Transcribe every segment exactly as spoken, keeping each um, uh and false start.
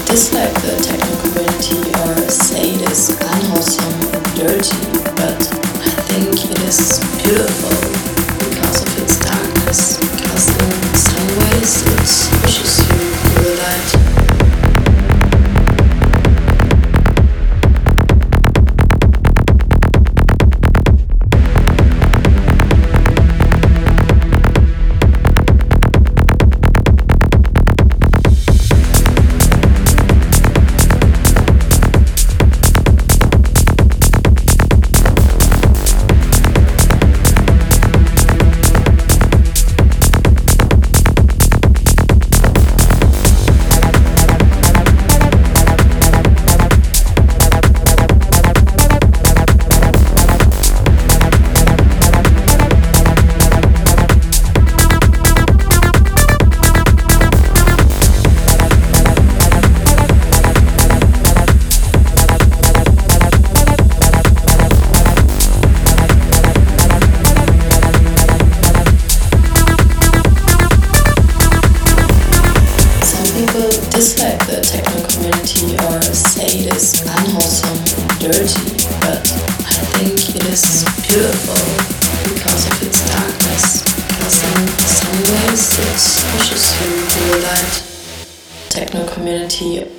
dislike the techno community or say it is unwholesome or dirty, but I think it is beautiful because of its darkness, because in some ways it pushes you to the light. Dislike the techno community or say it is unwholesome and dirty, but I think it is beautiful because of its darkness, because in some ways it pushes you to the light. Techno community.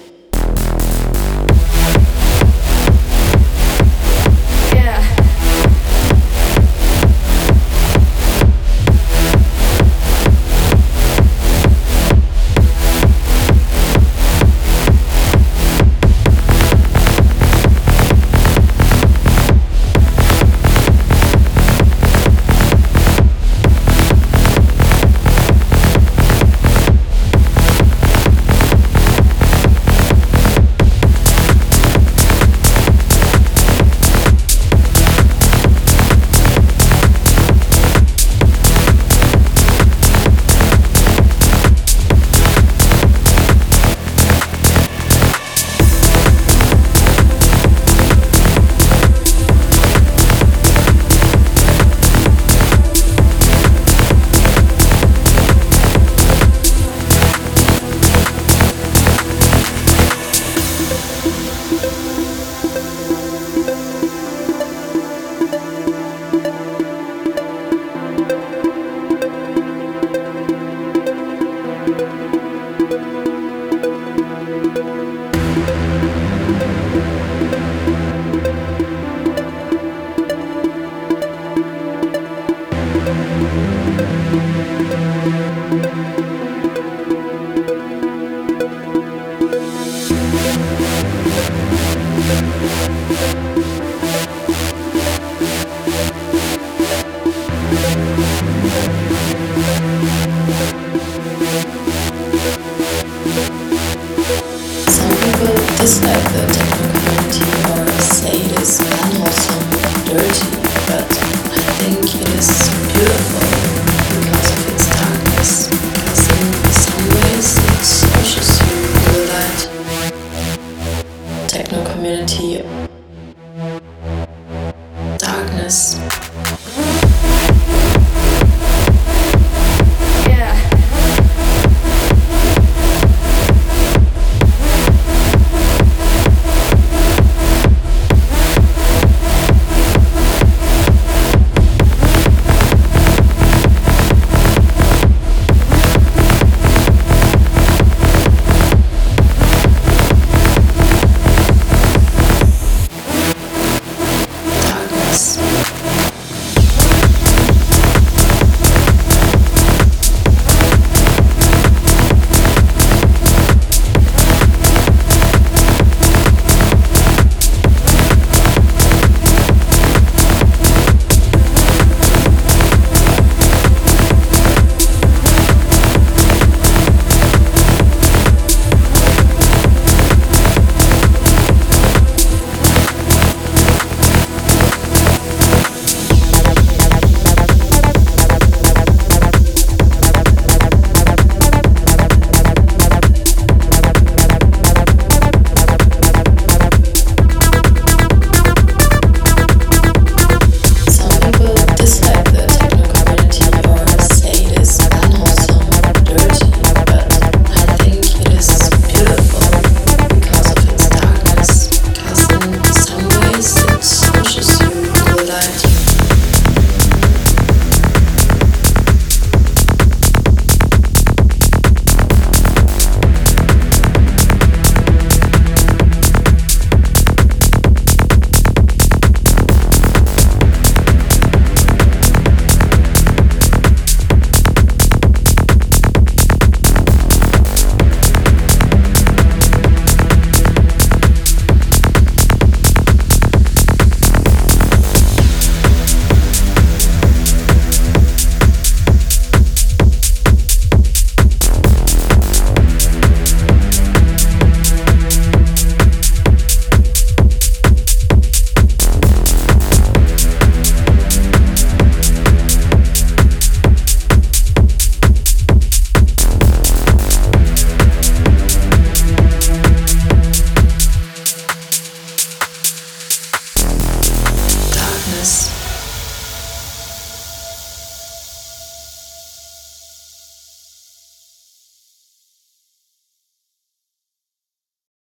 Dislike the techno community or say it is unwholesome and dirty, but I think it is beautiful because of its darkness, because in some ways it pushes you to the light. Techno community.